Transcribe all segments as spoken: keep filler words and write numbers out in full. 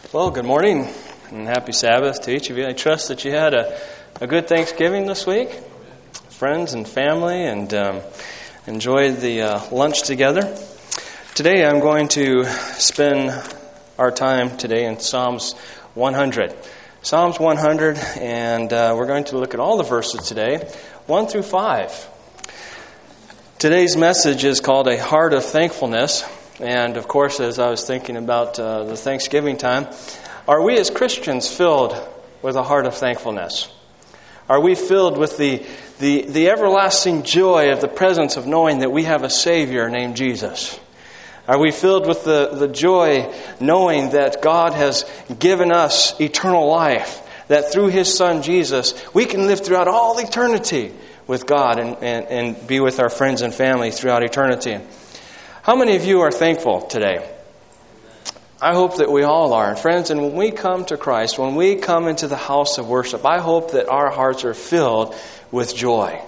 Well, good morning and happy Sabbath to each of you. I trust that you had a, a good Thanksgiving this week, friends and family, and um, enjoyed the uh, lunch together. Today I'm going to spend our time today in Psalms one hundred. Psalms one hundred, and uh, we're going to look at all the verses today, one through five. Today's message is called A Heart of Thankfulness. And of course, as I was thinking about uh, the Thanksgiving time, are we as Christians filled with a heart of thankfulness? Are we filled with the, the, the everlasting joy of the presence of knowing that we have a Savior named Jesus? Are we filled with the, the joy knowing that God has given us eternal life, that through His Son Jesus, we can live throughout all eternity with God and, and, and be with our friends and family throughout eternity? How many of you are thankful today? I hope that we all are. And friends, and when we come to Christ, when we come into the house of worship, I hope that our hearts are filled with joy.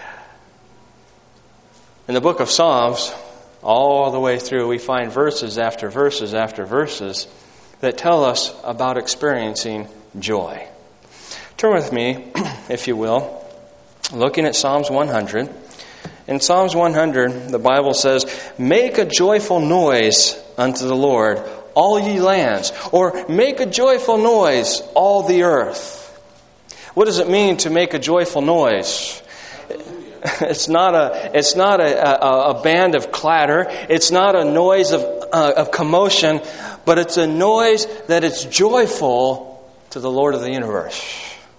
In the book of Psalms, all the way through, we find verses after verses after verses that tell us about experiencing joy. Turn with me, if you will, looking at Psalms one hundred. In Psalms one hundred, the Bible says, "Make a joyful noise unto the Lord, all ye lands," or "Make a joyful noise, all the earth." What does it mean to make a joyful noise? It's not a it's not a, a, a band of clatter. It's not a noise of uh, of commotion, but it's a noise that is joyful to the Lord of the universe.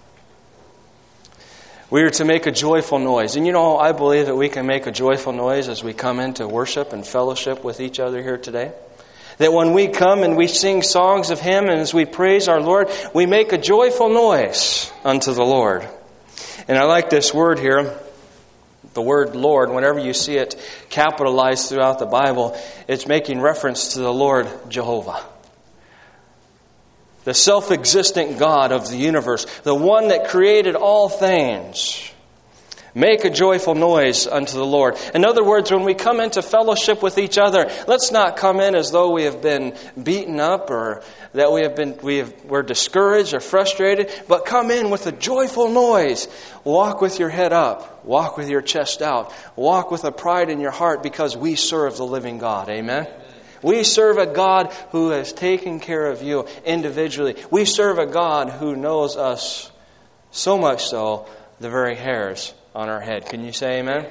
We are to make a joyful noise. And you know, I believe that we can make a joyful noise as we come into worship and fellowship with each other here today. That when we come and we sing songs of Him and as we praise our Lord, we make a joyful noise unto the Lord. And I like this word here, the word Lord. Whenever you see it capitalized throughout the Bible, it's making reference to the Lord Jehovah, the self-existent God of the universe, the one that created all things. Make a joyful noise unto the Lord. In other words, when we come into fellowship with each other, let's not come in as though we have been beaten up or that we have been we have, we're discouraged or frustrated, but come in with a joyful noise. Walk with your head up. Walk with your chest out. Walk with a pride in your heart because we serve the living God. Amen? We serve a God who has taken care of you individually. We serve a God who knows us so much so, the very hairs on our head. Can you say amen?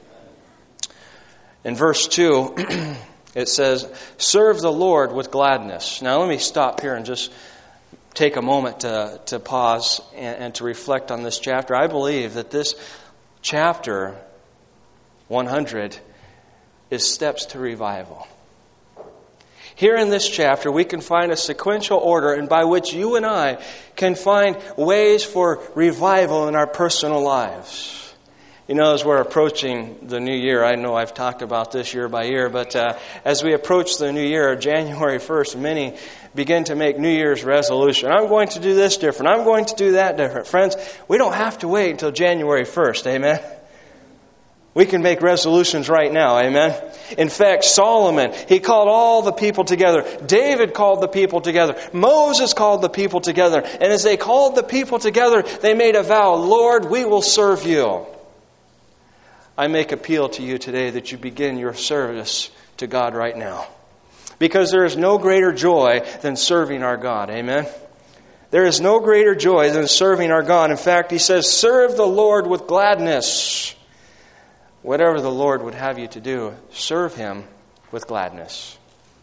In verse two, it says, "Serve the Lord with gladness." Now let me stop here and just take a moment to, to pause and, and to reflect on this chapter. I believe that this chapter, one hundred, is steps to revival. Here in this chapter, we can find a sequential order and by which you and I can find ways for revival in our personal lives. You know, as we're approaching the new year, I know I've talked about this year by year, but uh, as we approach the new year, January first, many begin to make New Year's resolution. I'm going to do this different. I'm going to do that different. Friends, we don't have to wait until January first, amen? We can make resolutions right now, amen? In fact, Solomon, he called all the people together. David called the people together. Moses called the people together. And as they called the people together, they made a vow, "Lord, we will serve you." I make appeal to you today that you begin your service to God right now. Because there is no greater joy than serving our God, amen? There is no greater joy than serving our God. In fact, he says, "Serve the Lord with gladness." Whatever the Lord would have you to do, serve Him with gladness.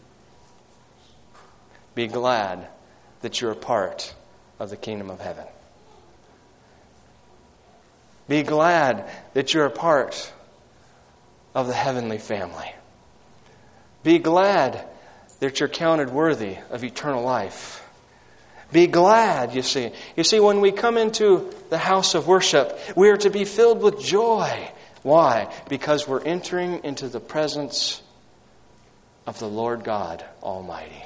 Be glad that you're a part of the kingdom of heaven. Be glad that you're a part of the heavenly family. Be glad that you're counted worthy of eternal life. Be glad, you see. You see, when we come into the house of worship, we are to be filled with joy. Why? Because we're entering into the presence of the Lord God Almighty.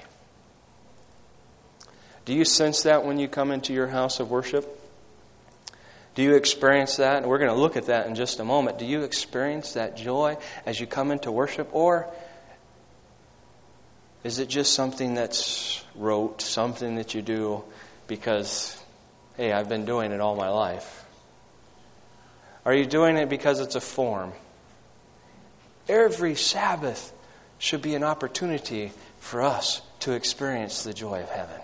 Do you sense that when you come into your house of worship? Do you experience that? And we're going to look at that in just a moment. Do you experience that joy as you come into worship? Or Is it just something that's rote, something that you do because, hey, I've been doing it all my life? Are you doing it because it's a form? Every Sabbath should be an opportunity for us to experience the joy of heaven.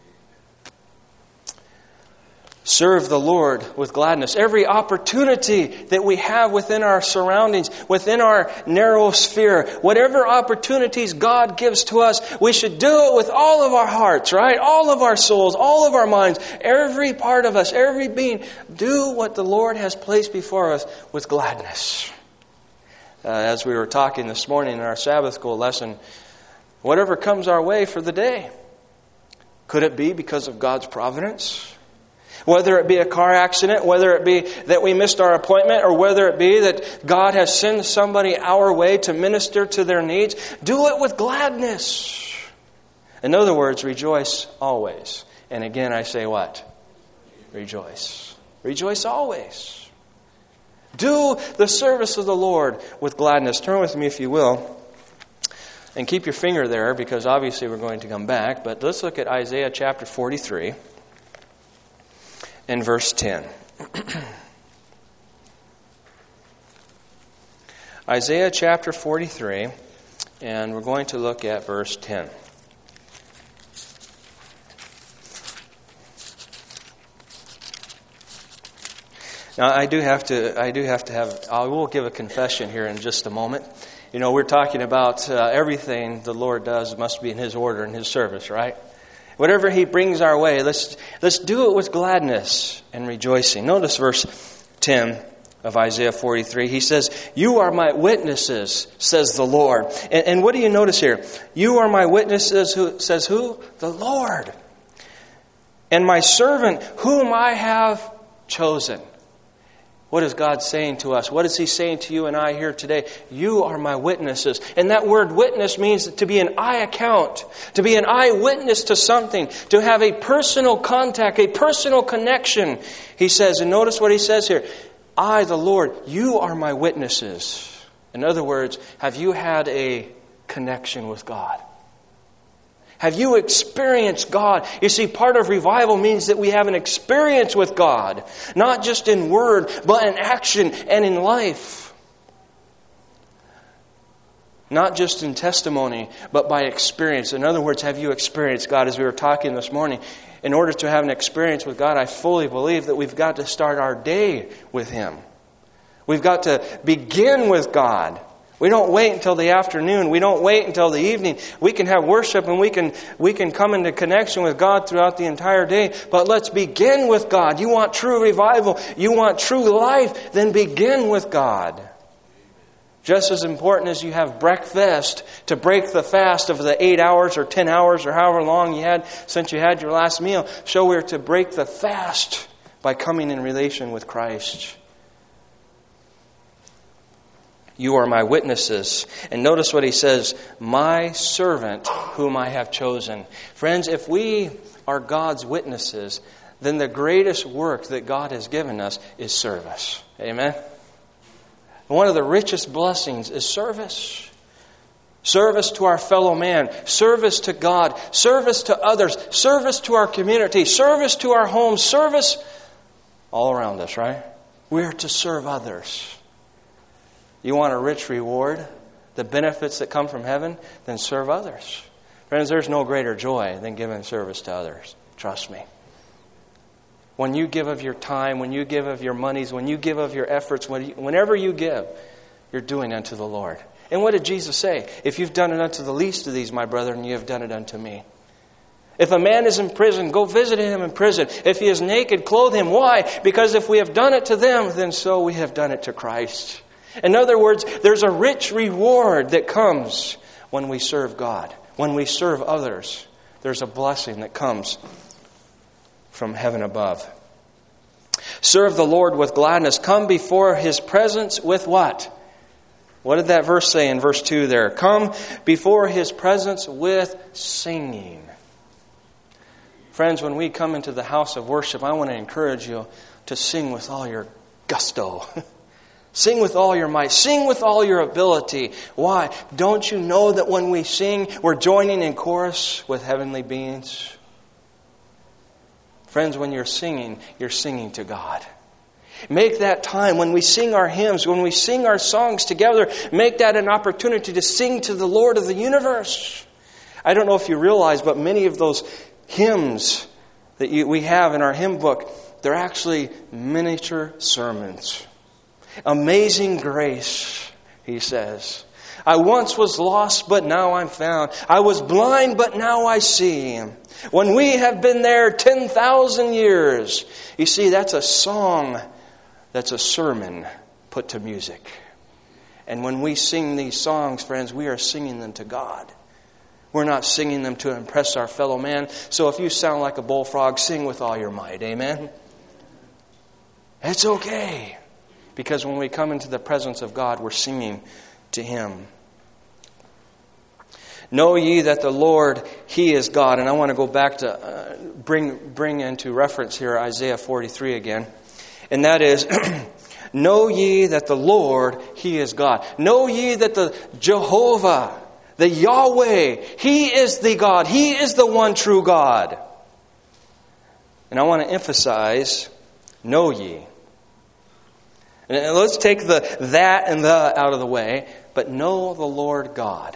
Serve the Lord with gladness. Every opportunity that we have within our surroundings, within our narrow sphere, whatever opportunities God gives to us, we should do it with all of our hearts, right? All of our souls, all of our minds, every part of us, every being. Do what the Lord has placed before us with gladness. Uh, as we were talking this morning in our Sabbath school lesson, whatever comes our way for the day, could it be because of God's providence? Whether it be a car accident, whether it be that we missed our appointment, or whether it be that God has sent somebody our way to minister to their needs, do it with gladness. In other words, rejoice always. And again, I say what? Rejoice. Rejoice always. Do the service of the Lord with gladness. Turn with me, if you will, and keep your finger there, because obviously we're going to come back. But let's look at Isaiah chapter forty-three. In verse ten. Isaiah chapter forty-three, and we're going to look at verse ten. Now, I do have to. I do have to have. I will give a confession here in just a moment. You know, we're talking about uh, everything the Lord does must be in His order and His service, right? Whatever He brings our way, let's let's do it with gladness and rejoicing. Notice verse ten of Isaiah forty-three. He says, "You are my witnesses," says the Lord. And, and what do you notice here? You are my witnesses, who says who? The Lord. And my servant whom I have chosen. What is God saying to us? What is He saying to you and I here today? You are my witnesses. And that word witness means to be an eye account, to be an eyewitness to something, to have a personal contact, a personal connection. He says, and notice what He says here, I, the Lord, you are my witnesses. In other words, have you had a connection with God? Have you experienced God? You see, part of revival means that we have an experience with God. Not just in word, but in action and in life. Not just in testimony, but by experience. In other words, have you experienced God? As we were talking this morning, in order to have an experience with God, I fully believe that we've got to start our day with Him. We've got to begin with God. We don't wait until the afternoon. We don't wait until the evening. We can have worship and we can we can come into connection with God throughout the entire day. But let's begin with God. You want true revival, you want true life, then begin with God. Just as important as you have breakfast to break the fast of the eight hours or ten hours or however long you had since you had your last meal, so we're to break the fast by coming in relation with Christ. You are my witnesses. And notice what He says, my servant whom I have chosen. Friends, if we are God's witnesses, then the greatest work that God has given us is service. Amen? One of the richest blessings is service. Service to our fellow man, service to God, service to others, service to our community, service to our homes, service all around us, right? We're to serve others. You want a rich reward, the benefits that come from heaven, then serve others. Friends, there's no greater joy than giving service to others. Trust me. When you give of your time, when you give of your monies, when you give of your efforts, whenever you give, you're doing unto the Lord. And what did Jesus say? If you've done it unto the least of these, my brethren, you have done it unto me. If a man is in prison, go visit him in prison. If he is naked, clothe him. Why? Because if we have done it to them, then so we have done it to Christ. In other words, there's a rich reward that comes when we serve God. When we serve others, there's a blessing that comes from heaven above. Serve the Lord with gladness. Come before His presence with what? What did that verse say in verse two there? Come before His presence with singing. Friends, when we come into the house of worship, I want to encourage you to sing with all your gusto. Sing with all your might. Sing with all your ability. Why? Don't you know that when we sing, we're joining in chorus with heavenly beings? Friends, when you're singing, you're singing to God. Make that time when we sing our hymns, when we sing our songs together, make that an opportunity to sing to the Lord of the universe. I don't know if you realize, but many of those hymns that you, we have in our hymn book, they're actually miniature sermons. Amazing grace, he says. I once was lost, but now I'm found. I was blind, but now I see. When we have been there ten thousand years. You see, that's a song. That's a sermon put to music. And when we sing these songs, friends, we are singing them to God. We're not singing them to impress our fellow man. So if you sound like a bullfrog, sing with all your might. Amen? It's okay. Because when we come into the presence of God, we're singing to Him. Know ye that the Lord, He is God. And I want to go back to uh, bring, bring into reference here Isaiah forty-three again. And that is, know ye that the Lord, He is God. Know ye that the Jehovah, the Yahweh, He is the God. He is the one true God. And I want to emphasize, know ye. And let's take the that and the out of the way, but know the Lord God.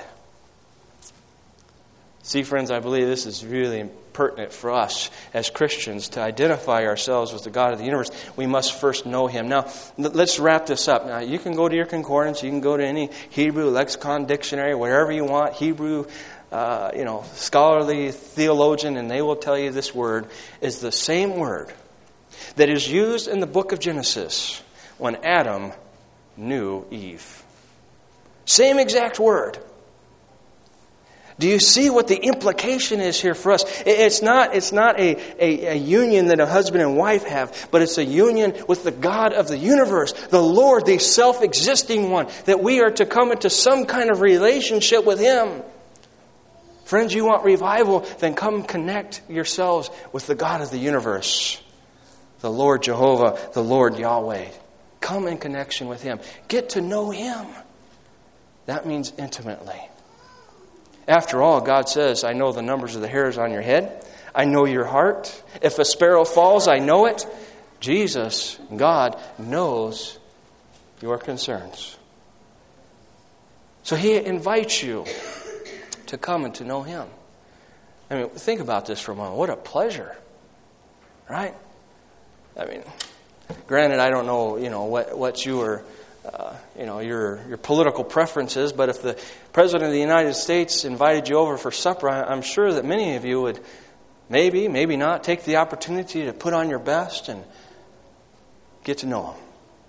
See, friends, I believe this is really pertinent for us as Christians to identify ourselves with the God of the universe. We must first know Him. Now, let's wrap this up. Now, you can go to your concordance. You can go to any Hebrew lexicon, dictionary, wherever you want, Hebrew, uh, you know, scholarly theologian, and they will tell you this word is the same word that is used in the book of Genesis when Adam knew Eve. Same exact word. Do you see what the implication is here for us? It's not, it's not a, a, a union that a husband and wife have, but it's a union with the God of the universe, the Lord, the self-existing one, that we are to come into some kind of relationship with Him. Friends, you want revival? Then come connect yourselves with the God of the universe, the Lord Jehovah, the Lord Yahweh. Come in connection with Him. Get to know Him. That means intimately. After all, God says, I know the numbers of the hairs on your head. I know your heart. If a sparrow falls, I know it. Jesus, God, knows your concerns. So He invites you to come and to know Him. I mean, think about this for a moment. What a pleasure. Right? I mean, granted, I don't know, you know, what, what you are... Uh, you know, your your political preferences, but if the President of the United States invited you over for supper, I, I'm sure that many of you would maybe, maybe not, take the opportunity to put on your best and get to know Him.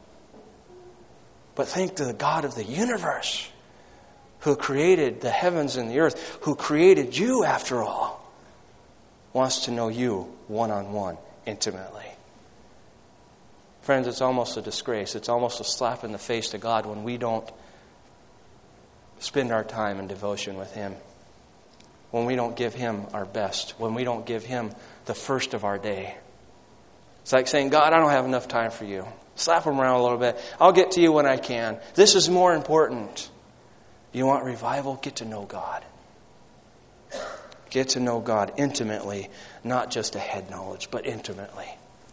But think to the God of the universe, who created the heavens and the earth, who created you after all, wants to know you one-on-one, intimately. Friends, it's almost a disgrace. It's almost a slap in the face to God when we don't spend our time in devotion with Him. When we don't give Him our best. When we don't give Him the first of our day. It's like saying, God, I don't have enough time for you. Slap Him around a little bit. I'll get to you when I can. This is more important. You want revival? Get to know God. Get to know God intimately. Not just a head knowledge, but intimately.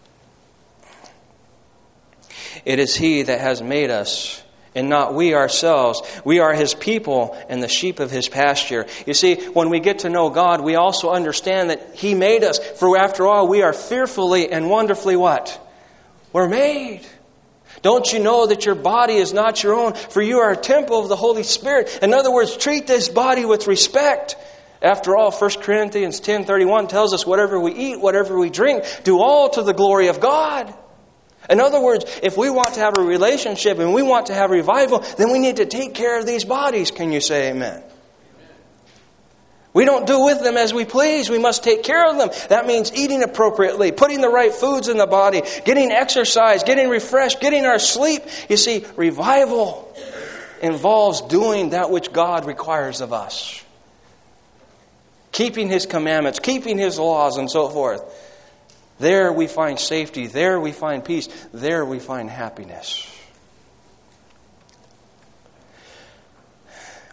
It is He that has made us, and not we ourselves. We are His people and the sheep of His pasture. You see, when we get to know God, we also understand that He made us. For after all, we are fearfully and wonderfully what? We're made. Don't you know that your body is not your own? For you are a temple of the Holy Spirit. In other words, treat this body with respect. After all, First Corinthians ten thirty-one tells us whatever we eat, whatever we drink, do all to the glory of God. In other words, if we want to have a relationship and we want to have revival, then we need to take care of these bodies. Can you say amen? Amen. We don't do with them as we please. We must take care of them. That means eating appropriately, putting the right foods in the body, getting exercise, getting refreshed, getting our sleep. You see, revival involves doing that which God requires of us. Keeping His commandments, keeping His laws, and so forth. There we find safety. There we find peace. There we find happiness.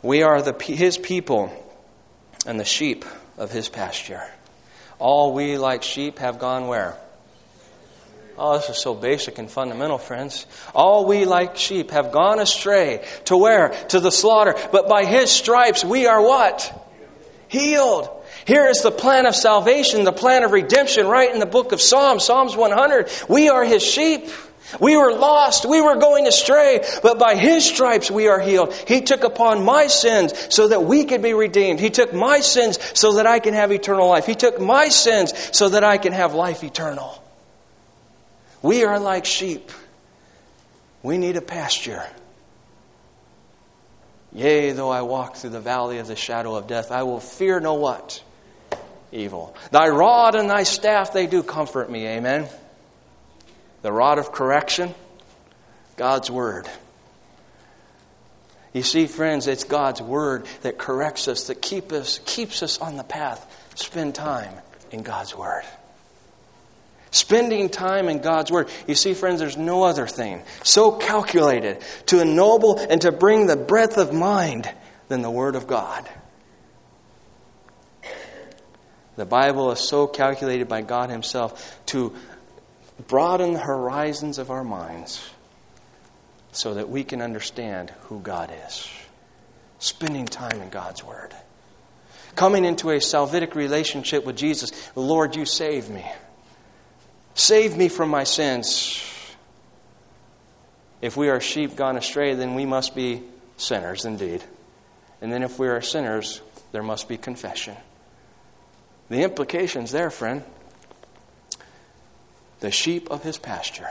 We are the His people and the sheep of His pasture. All we like sheep have gone where? Oh, this is so basic and fundamental, friends. All we like sheep have gone astray. To where? To the slaughter. But by His stripes we are what? Healed. Here is the plan of salvation, the plan of redemption right in the book of Psalms, Psalms one hundred. We are His sheep. We were lost. We were going astray. But by His stripes we are healed. He took upon my sins so that we could be redeemed. He took my sins so that I can have eternal life. He took my sins so that I can have life eternal. We are like sheep. We need a pasture. Yea, though I walk through the valley of the shadow of death, I will fear no what? Evil. Thy rod and thy staff, they do comfort me. Amen. The rod of correction, God's Word. You see, friends, it's God's Word that corrects us, that keep us, keeps us on the path. Spend time in God's Word. Spending time in God's Word. You see, friends, there's no other thing so calculated to ennoble and to bring the breadth of mind than the Word of God. The Bible is so calculated by God Himself to broaden the horizons of our minds so that we can understand who God is. Spending time in God's Word. Coming into a salvific relationship with Jesus. Lord, you save me. Save me from my sins. If we are sheep gone astray, then we must be sinners indeed. And then if we are sinners, there must be confession. The implications there, friend. The sheep of His pasture.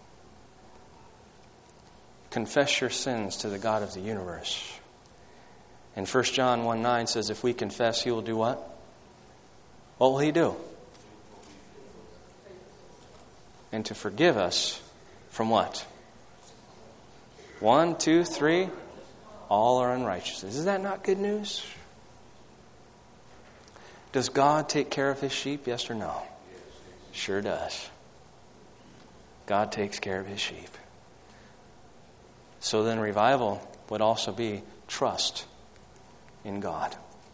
Confess your sins to the God of the universe. And First John one nine says if we confess, He will do what? What will He do? And to forgive us from what? One, two, three, all our unrighteousness. Is that not good news? Does God take care of His sheep? Yes or no? Sure does. God takes care of His sheep. So then revival would also be trust in God.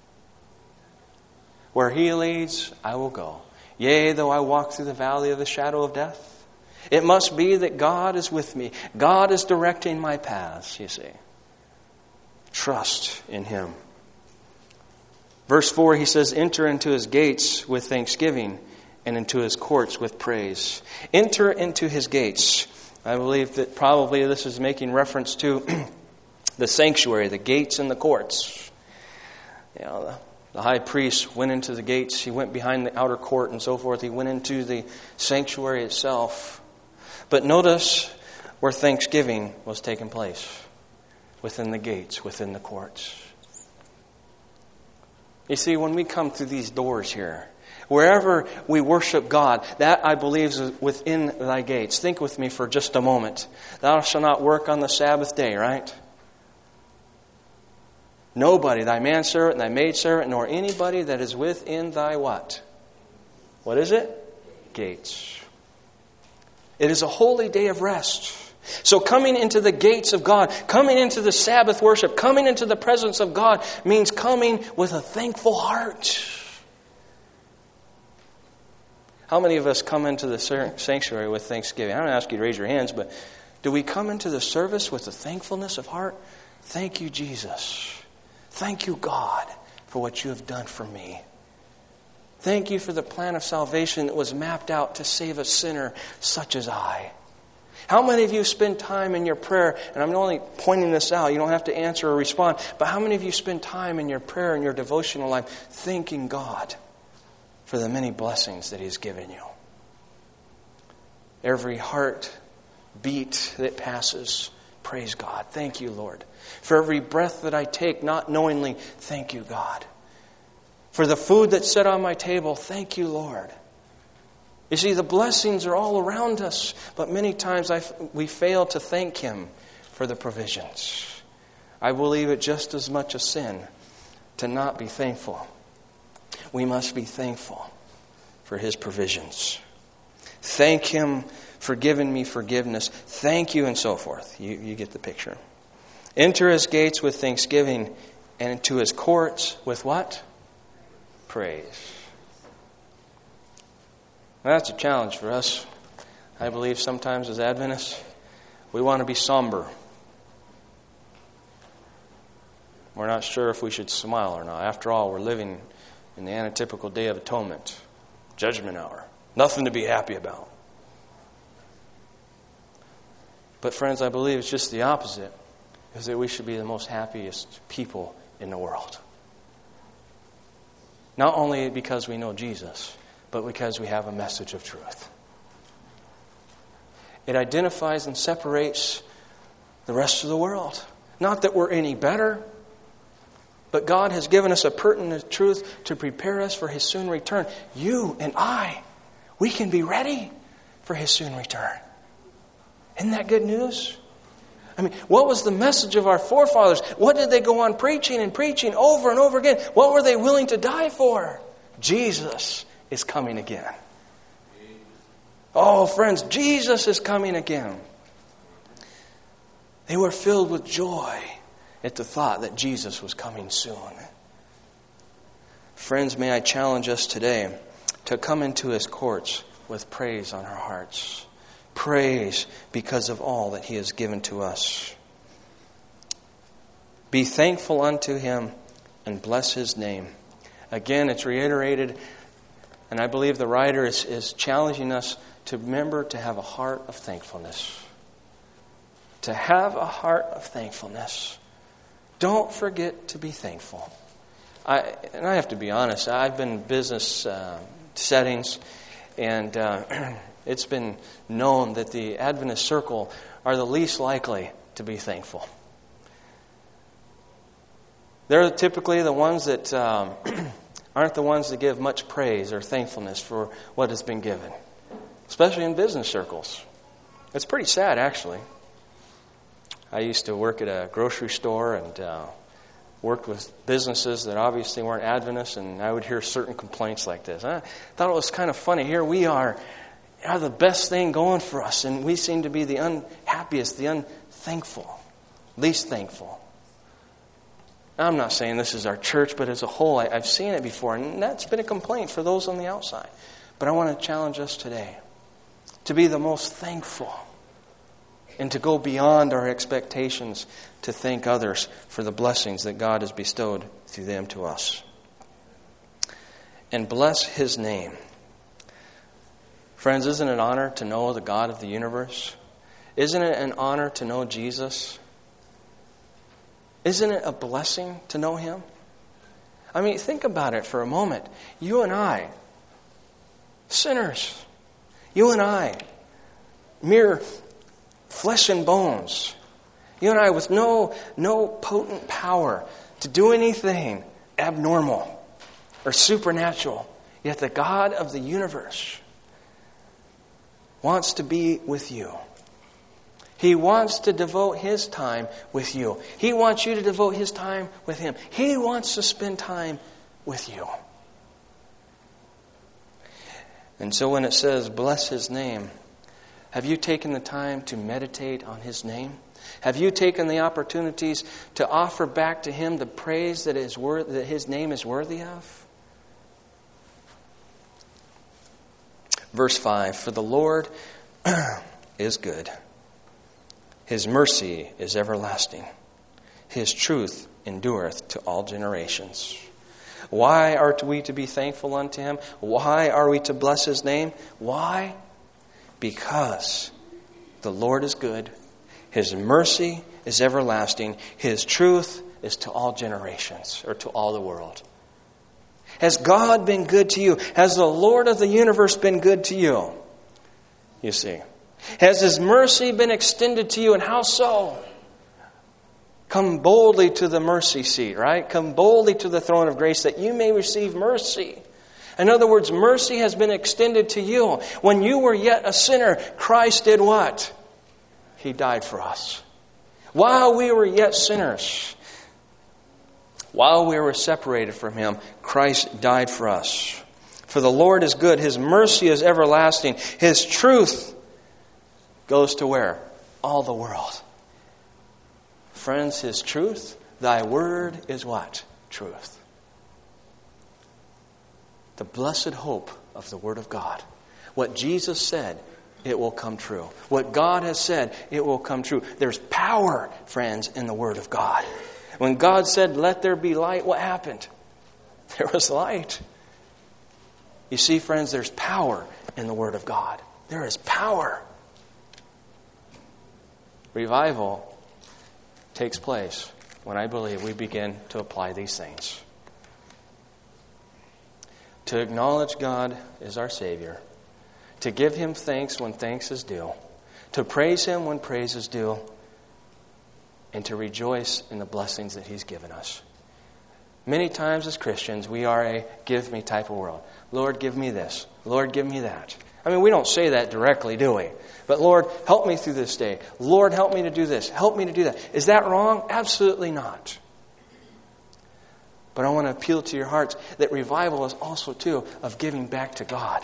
Where He leads, I will go. Yea, though I walk through the valley of the shadow of death. It must be that God is with me. God is directing my paths, you see. Trust in Him. Verse four, he says, enter into His gates with thanksgiving and into His courts with praise. Enter into His gates. I believe that probably this is making reference to the sanctuary, the gates and the courts. You know, the The high priest went into the gates. He went behind the outer court and so forth. He went into the sanctuary itself. But notice where thanksgiving was taking place. Within the gates, within the courts. You see, when we come through these doors here, wherever we worship God, that I believe is within thy gates. Think with me for just a moment. Thou shalt not work on the Sabbath day, right? Nobody, thy manservant, thy maidservant, nor anybody that is within thy what? What is it? Gates. It is a holy day of rest. So coming into the gates of God, coming into the Sabbath worship, coming into the presence of God means coming with a thankful heart. How many of us come into the sanctuary with thanksgiving? I don't ask you to raise your hands, but do we come into the service with a thankfulness of heart? Thank you, Jesus. Thank you, God, for what you have done for me. Thank you for the plan of salvation that was mapped out to save a sinner such as I. How many of you spend time in your prayer, and I'm only pointing this out, you don't have to answer or respond, but how many of you spend time in your prayer and your devotional life thanking God for the many blessings that He's given you? Every heart beat that passes, praise God. Thank you, Lord. For every breath that I take, not knowingly, thank you, God. For the food that's set on my table, thank you, Lord. You see, the blessings are all around us, but many times I, we fail to thank Him for the provisions. I believe it just as much a sin to not be thankful. We must be thankful for His provisions. Thank Him for giving me forgiveness. Thank you, and so forth. You, you get the picture. Enter His gates with thanksgiving and into His courts with what? Praise. Now, that's a challenge for us. I believe sometimes as Adventists, we want to be somber. We're not sure if we should smile or not. After all, we're living in the antitypical Day of Atonement, Judgment Hour. Nothing to be happy about. But friends, I believe it's just the opposite. Is that we should be the most happiest people in the world. Not only because we know Jesus, but because we have a message of truth. It identifies and separates the rest of the world. Not that we're any better, but God has given us a pertinent truth to prepare us for His soon return. You and I, we can be ready for His soon return. Isn't that good news? I mean, what was the message of our forefathers? What did they go on preaching and preaching over and over again? What were they willing to die for? Jesus is coming again. Oh, friends, Jesus is coming again. They were filled with joy at the thought that Jesus was coming soon. Friends, may I challenge us today to come into His courts with praise on our hearts. Praise because of all that He has given to us. Be thankful unto Him and bless His name. Again, it's reiterated, and I believe the writer is, is challenging us to remember to have a heart of thankfulness. To have a heart of thankfulness. Don't forget to be thankful. I and I have to be honest, I've been in business uh, settings, and uh, it's been known that the Adventist circle are the least likely to be thankful. They're typically the ones that um, aren't the ones that give much praise or thankfulness for what has been given, especially in business circles. It's pretty sad, actually. I used to work at a grocery store and uh, worked with businesses that obviously weren't Adventists, and I would hear certain complaints like this. I thought it was kind of funny. Here we are, are the best thing going for us, and we seem to be the unhappiest, the unthankful, least thankful. Now, I'm not saying this is our church, but as a whole, I, I've seen it before, and that's been a complaint for those on the outside. But I want to challenge us today to be the most thankful and to go beyond our expectations to thank others for the blessings that God has bestowed through them to us. And bless His name. Friends, isn't it an honor to know the God of the universe? Isn't it an honor to know Jesus? Isn't it a blessing to know Him? I mean, think about it for a moment. You and I, sinners, you and I, mere flesh and bones, you and I with no, no potent power to do anything abnormal or supernatural, yet the God of the universe wants to be with you. He wants to devote His time with you. He wants you to devote His time with Him. He wants to spend time with you. And so when it says, bless His name, have you taken the time to meditate on His name? Have you taken the opportunities to offer back to Him the praise that is worth, that His name is worthy of? Verse five, for the Lord is good. His mercy is everlasting. His truth endureth to all generations. Why are we to be thankful unto Him? Why are we to bless His name? Why? Because the Lord is good. His mercy is everlasting. His truth is to all generations, or to all the world. Has God been good to you? Has the Lord of the universe been good to you? You see. Has His mercy been extended to you? And how so? Come boldly to the mercy seat, right? Come boldly to the throne of grace that you may receive mercy. In other words, mercy has been extended to you. When you were yet a sinner, Christ did what? He died for us. While we were yet sinners, while we were separated from Him, Christ died for us. For the Lord is good. His mercy is everlasting. His truth goes to where? All the world. Friends, His truth Thy word is what? Truth. The blessed hope of the Word of God. What Jesus said, it will come true. What God has said, it will come true. There's power, friends, in the Word of God. When God said, let there be light, what happened? There was light. You see, friends, there's power in the Word of God. There is power. Revival takes place when I believe we begin to apply these things. To acknowledge God as our Savior. To give Him thanks when thanks is due. To praise Him when praise is due. And to rejoice in the blessings that He's given us. Many times as Christians, we are a give me type of world. Lord, give me this. Lord, give me that. I mean, we don't say that directly, do we? But Lord, help me through this day. Lord, help me to do this. Help me to do that. Is that wrong? Absolutely not. But I want to appeal to your hearts that revival is also, too, of giving back to God.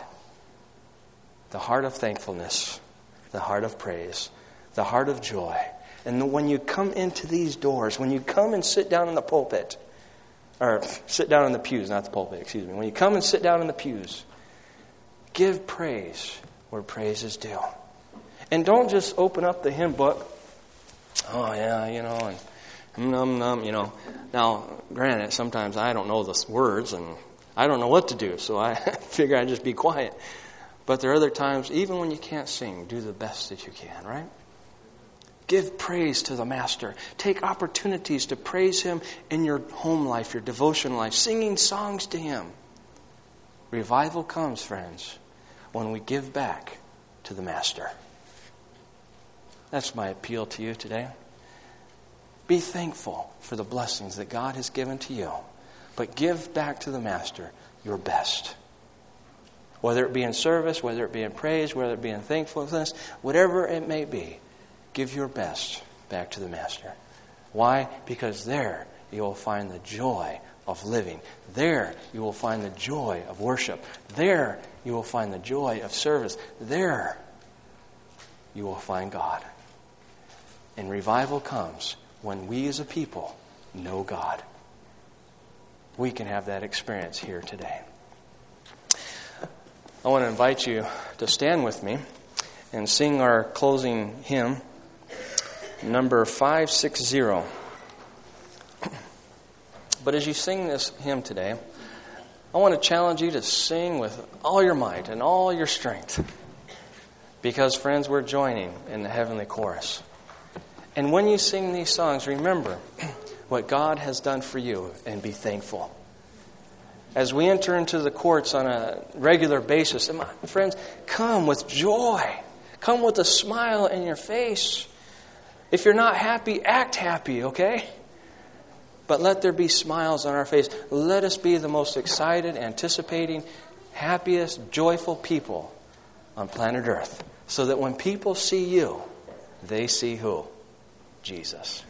The heart of thankfulness, the heart of praise, the heart of joy. And when you come into these doors, when you come and sit down in the pulpit, or sit down in the pews, not the pulpit, excuse me. When you come and sit down in the pews, give praise where praise is due. And don't just open up the hymn book. Oh, yeah, you know, and num, num, you know. Now, granted, sometimes I don't know the words and I don't know what to do, so I figure I'd just be quiet. But there are other times, even when you can't sing, do the best that you can, right? Give praise to the Master. Take opportunities to praise Him in your home life, your devotion life, singing songs to Him. Revival comes, friends, when we give back to the Master. That's my appeal to you today. Be thankful for the blessings that God has given to you, but give back to the Master your best. Whether it be in service, whether it be in praise, whether it be in thankfulness, whatever it may be, give your best back to the Master. Why? Because there you will find the joy of living. There you will find the joy of worship. There you will find the joy of service. There you will find God. And revival comes when we as a people know God. We can have that experience here today. I want to invite you to stand with me and sing our closing hymn, number five sixty. But as you sing this hymn today, I want to challenge you to sing with all your might and all your strength. Because, friends, we're joining in the heavenly chorus. And when you sing these songs, remember what God has done for you and be thankful. As we enter into the courts on a regular basis, and my friends, come with joy. Come with a smile in your face. If you're not happy, act happy, okay? But let there be smiles on our face. Let us be the most excited, anticipating, happiest, joyful people on planet Earth. So that when people see you, they see who? Jesus.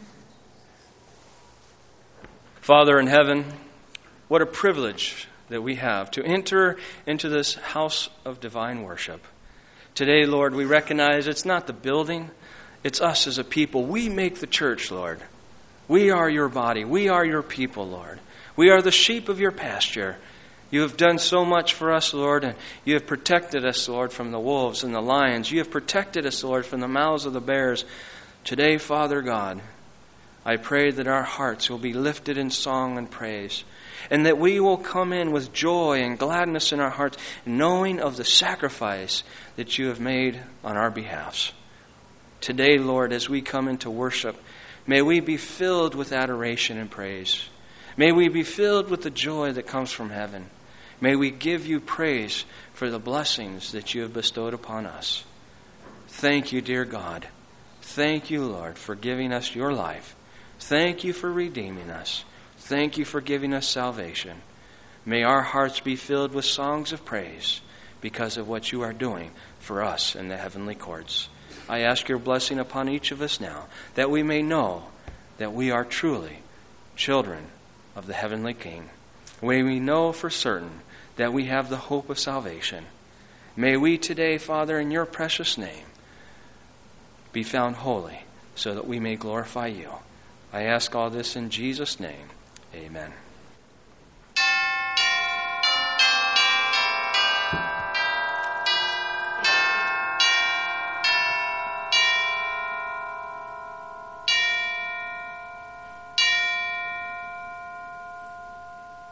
Father in heaven, what a privilege that we have to enter into this house of divine worship. Today, Lord, we recognize it's not the building, it's us as a people. We make the church, Lord. We are your body. We are your people, Lord. We are the sheep of your pasture. You have done so much for us, Lord, and you have protected us, Lord, from the wolves and the lions. You have protected us, Lord, from the mouths of the bears. Today, Father God, I pray that our hearts will be lifted in song and praise, and that we will come in with joy and gladness in our hearts, knowing of the sacrifice that you have made on our behalfs. Today, Lord, as we come into worship, may we be filled with adoration and praise. May we be filled with the joy that comes from heaven. May we give you praise for the blessings that you have bestowed upon us. Thank you, dear God. Thank you, Lord, for giving us your life. Thank you for redeeming us. Thank you for giving us salvation. May our hearts be filled with songs of praise because of what you are doing for us in the heavenly courts. I ask your blessing upon each of us now, that we may know that we are truly children of the heavenly King. May we know for certain that we have the hope of salvation. May we today, Father, in your precious name, be found holy so that we may glorify you. I ask all this in Jesus' name. Amen.